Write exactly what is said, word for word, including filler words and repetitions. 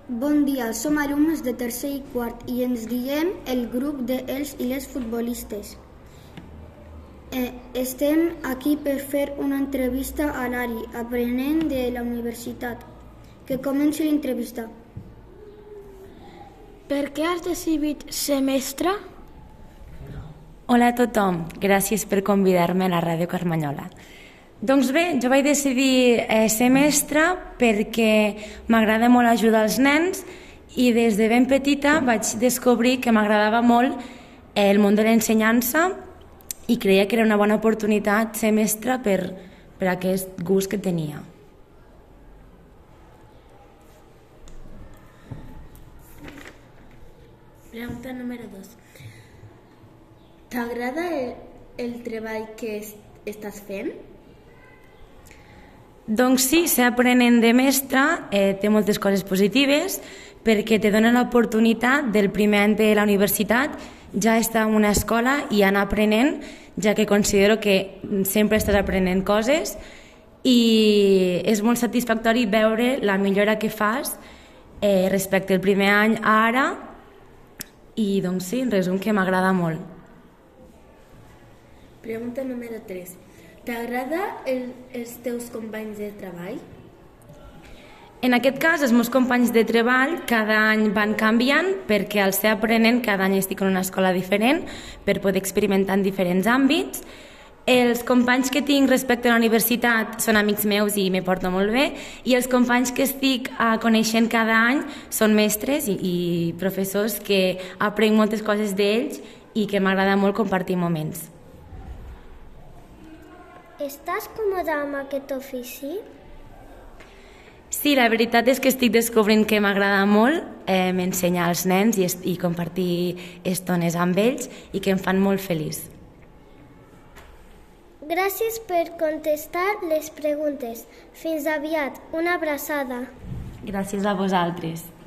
Bon dia, som alumnes de tercer i quart i ens diem el grup de els i les futbolistes. Eh, estem aquí per fer una entrevista a l'Ari, aprenent de la universitat. Que comenci l'entrevista. Per què has decidit ser mestre? Hola a tothom, gràcies per convidar-me a la Ràdio Carmanyola. Doncs bé, jo vaig decidir eh, ser mestra perquè m'agrada molt ajudar els nens i des de ben petita vaig descobrir que m'agradava molt eh, el món de l'ensenyança i creia que era una bona oportunitat ser mestra per, per aquest gust que tenia. Pregunta número dos. T'agrada el, el treball que es, estàs fent? Doncs sí, ser aprenent de mestre eh, té moltes coses positives perquè te dona l'oportunitat del primer any de la universitat ja estar en una escola i anar aprenent, ja que considero que sempre estàs aprenent coses i és molt satisfactori veure la millora que fas eh, respecte al primer any a ara i doncs sí, en resum que m'agrada molt. Pregunta número tres. T'agrada el, els teus companys de treball? En aquest cas, els meus companys de treball cada any van canviant perquè al ser aprenent cada any estic en una escola diferent per poder experimentar en diferents àmbits. Els companys que tinc respecte a la universitat són amics meus i me porto molt bé i els companys que estic uh, coneixent cada any són mestres i, i professors que aprenc moltes coses d'ells i que m'agrada molt compartir moments. Estàs còmode amb aquest ofici? Sí, la veritat és que estic descobrint que m'agrada molt eh, ensenyar als nens i, i compartir estones amb ells i que em fan molt feliç. Gràcies per contestar les preguntes. Fins aviat. Una abraçada. Gràcies a vosaltres.